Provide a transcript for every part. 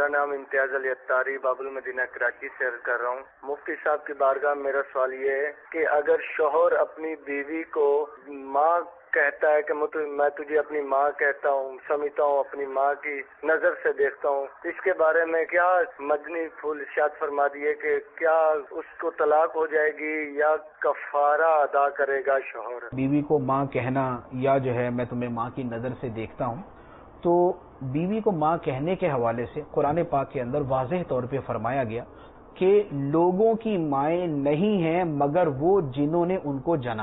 نام امتیاز علی اتاری باب المدینہ کراچی سے عرض کر رہا ہوں۔ مفتی صاحب کی بارگاہ میں میرا سوال یہ ہے کہ اگر شوہر اپنی بیوی کو ماں کہتا ہے کہ میں تجھے اپنی ماں کہتا ہوں، سمجھتا ہوں، اپنی ماں کی نظر سے دیکھتا ہوں، اس کے بارے میں کیا مدنی پھول ارشاد فرما دیے کہ کیا اس کو طلاق ہو جائے گی یا کفارہ ادا کرے گا شوہر؟ بیوی کو ماں کہنا یا جو ہے میں تمہیں ماں کی نظر سے دیکھتا ہوں، تو بیوی کو ماں کہنے کے حوالے سے قرآن پاک کے اندر واضح طور پہ فرمایا گیا کہ لوگوں کی مائیں نہیں ہیں مگر وہ جنہوں نے ان کو جنا،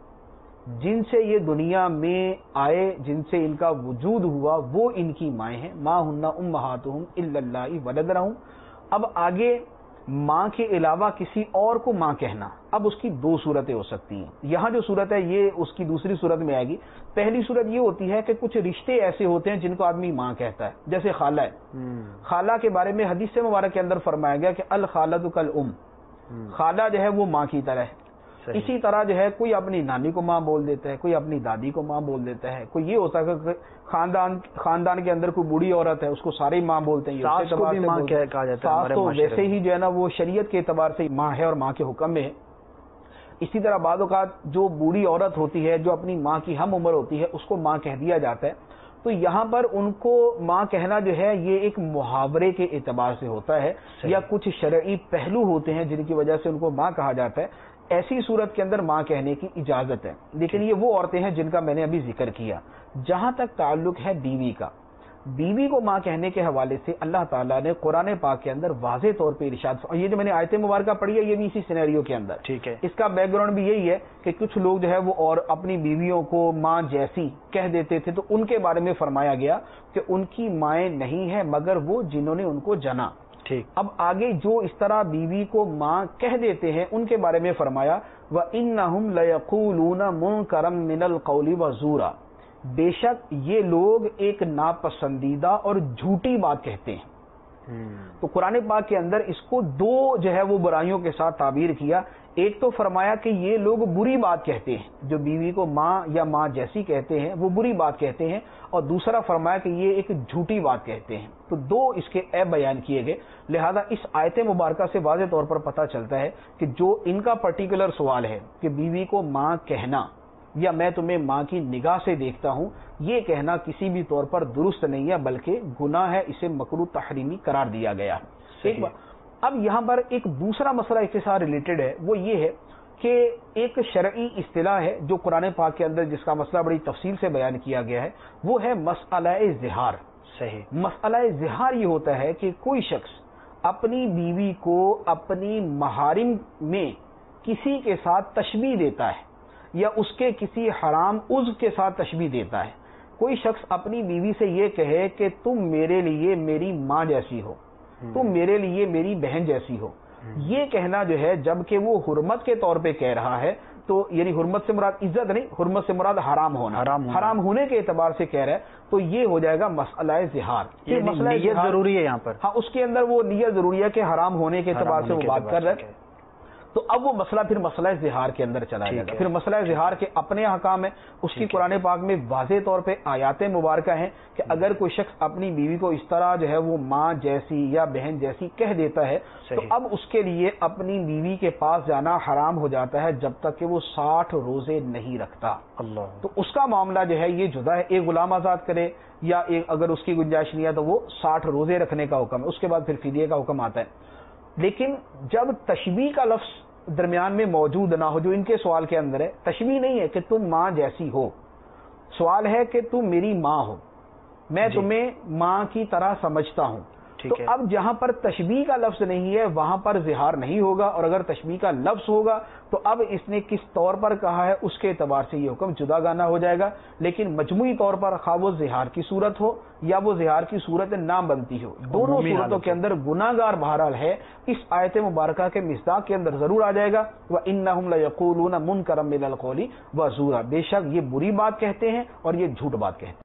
جن سے یہ دنیا میں آئے، جن سے ان کا وجود ہوا، وہ ان کی مائیں ہیں۔ ما ہن امہاتہم الا اللہ ولدنہم۔ اب آگے ماں کے علاوہ کسی اور کو ماں کہنا، اب اس کی دو صورتیں ہو سکتی ہیں۔ یہاں جو صورت ہے یہ اس کی دوسری صورت میں آئے گی۔ پہلی صورت یہ ہوتی ہے کہ کچھ رشتے ایسے ہوتے ہیں جن کو آدمی ماں کہتا ہے، جیسے خالہ ہے۔ خالہ کے بارے میں حدیث مبارک کے اندر فرمایا گیا کہ الخالۃ کالام، خالہ جو ہے وہ ماں کی طرح ہے۔ اسی طرح جو ہے کوئی اپنی نانی کو ماں بول دیتا ہے، کوئی اپنی دادی کو ماں بول دیتا ہے، کوئی یہ ہوتا ہے کہ خاندان کے اندر کوئی بوڑھی عورت ہے اس کو سارے ماں بولتے ہیں، ساس کو بھی ماں کہا جاتا ہے۔ ساس تو ویسے ہی جو ہے نا وہ شریعت کے اعتبار سے ماں ہے اور ماں کے حکم میں ہے۔ اسی طرح بعض اوقات جو بوڑھی عورت ہوتی ہے جو اپنی ماں کی ہم عمر ہوتی ہے اس کو ماں کہہ دیا جاتا ہے۔ تو یہاں پر ان کو ماں کہنا جو ہے یہ ایک محاورے کے اعتبار سے ہوتا ہے، یا کچھ شرعی پہلو ہوتے ہیں جن کی وجہ سے ان کو ماں کہا جاتا ہے۔ ایسی صورت کے اندر ماں کہنے کی اجازت ہے، لیکن یہ وہ عورتیں ہیں جن کا میں نے ابھی ذکر کیا۔ جہاں تک تعلق ہے بیوی کا، بیوی کو ماں کہنے کے حوالے سے اللہ تعالیٰ نے قرآن پاک کے اندر واضح طور پہ ارشاد، اور یہ جو میں نے آیت مبارکہ پڑھی ہے یہ بھی اسی سینیریو کے اندر ٹھیک ہے۔ اس کا بیک گراؤنڈ بھی یہی ہے کہ کچھ لوگ جو ہے وہ اور اپنی بیویوں کو ماں جیسی کہہ دیتے تھے، تو ان کے بارے میں فرمایا گیا کہ ان کی مائیں نہیں ہیں مگر وہ جنہوں نے ان کو جنا۔ ٹھیک، اب آگے جو اس طرح بیوی کو ماں کہہ دیتے ہیں ان کے بارے میں فرمایا وَإِنَّهُمْ لَيَقُولُونَ مُنْكَرًا مِنَ الْقَوْلِ وَزُورًا، بے شک یہ لوگ ایک ناپسندیدہ اور جھوٹی بات کہتے ہیں۔ تو قرآن پاک کے اندر اس کو دو جو ہے وہ برائیوں کے ساتھ تعبیر کیا۔ ایک تو فرمایا کہ یہ لوگ بری بات کہتے ہیں، جو بیوی کو ماں یا ماں جیسی کہتے ہیں وہ بری بات کہتے ہیں، اور دوسرا فرمایا کہ یہ ایک جھوٹی بات کہتے ہیں۔ تو دو اس کے عیب بیان کیے گئے۔ لہذا اس آیت مبارکہ سے واضح طور پر پتہ چلتا ہے کہ جو ان کا پرٹیکولر سوال ہے کہ بیوی کو ماں کہنا یا میں تمہیں ماں کی نگاہ سے دیکھتا ہوں، یہ کہنا کسی بھی طور پر درست نہیں ہے بلکہ گناہ ہے، اسے مکروہ تحریمی قرار دیا گیا ہے۔ اب یہاں پر ایک دوسرا مسئلہ اس کے ساتھ ریلیٹڈ ہے، وہ یہ ہے کہ ایک شرعی اصطلاح ہے جو قرآن پاک کے اندر جس کا مسئلہ بڑی تفصیل سے بیان کیا گیا ہے، وہ ہے مسئلہ زہار۔ صحیح، مسئلہ زہار یہ ہوتا ہے کہ کوئی شخص اپنی بیوی کو اپنی محارم میں کسی کے ساتھ تشبیہ دیتا ہے یا اس کے کسی حرام عضو کے ساتھ تشبیہ دیتا ہے۔ کوئی شخص اپنی بیوی سے یہ کہے کہ تم میرے لیے میری ماں جیسی ہو، تم میرے لیے میری بہن جیسی ہو، یہ کہنا جو ہے جبکہ وہ حرمت کے طور پہ کہہ رہا ہے، تو یعنی حرمت سے مراد عزت نہیں، حرمت سے مراد حرام ہونا، حرام ہونے کے اعتبار سے کہہ رہا ہے، تو یہ ہو جائے گا مسئلہ زہار۔ مسئلہ نیت ضروری ہے یہاں پر، ہاں اس کے اندر وہ نیت ضروری ہے کہ حرام ہونے کے اعتبار سے وہ بات کر رہا ہے۔ تو اب وہ مسئلہ پھر مسئلہ زہار کے اندر چلا جائے گا۔ پھر مسئلہ زہار کے اپنے احکام ہیں، اس کی قرآن پاک میں واضح طور پہ آیات مبارکہ ہیں کہ اگر کوئی شخص اپنی بیوی کو اس طرح جو ہے وہ ماں جیسی یا بہن جیسی کہہ دیتا ہے تو اب اس کے لیے اپنی بیوی کے پاس جانا حرام ہو جاتا ہے جب تک کہ وہ 60 روزے نہیں رکھتا۔ تو اس کا معاملہ جو ہے یہ جدا ہے، ایک غلام آزاد کرے یا اگر اس کی گنجائش نہیں ہے تو وہ 60 روزے رکھنے کا حکم ہے، اس کے بعد پھر فدیے کا حکم آتا ہے۔ لیکن جب تشبیہ کا لفظ درمیان میں موجود نہ ہو، جو ان کے سوال کے اندر ہے، تشبیہ نہیں ہے کہ تم ماں جیسی ہو، سوال ہے کہ تم میری ماں ہو، میں تمہیں ماں کی طرح سمجھتا ہوں، تو اب جہاں پر تشبیہ کا لفظ نہیں ہے وہاں پر زہار نہیں ہوگا، اور اگر تشبیہ کا لفظ ہوگا تو اب اس نے کس طور پر کہا ہے اس کے اعتبار سے یہ حکم جدا گانہ ہو جائے گا۔ لیکن مجموعی طور پر خواہ وہ زہار کی صورت ہو یا وہ زہار کی صورت نہ بنتی ہو، دونوں صورتوں کے اندر گناہ گار بہرحال ہے، اس آیت مبارکہ کے مصداق کے اندر ضرور آ جائے گا وَإِنَّهُمْ لَيَقُولُونَ مُنْكَرًا مِنَ الْقَوْلِ وَزُورًا، بے شک یہ بری بات کہتے ہیں اور یہ جھوٹ بات کہتے ہیں۔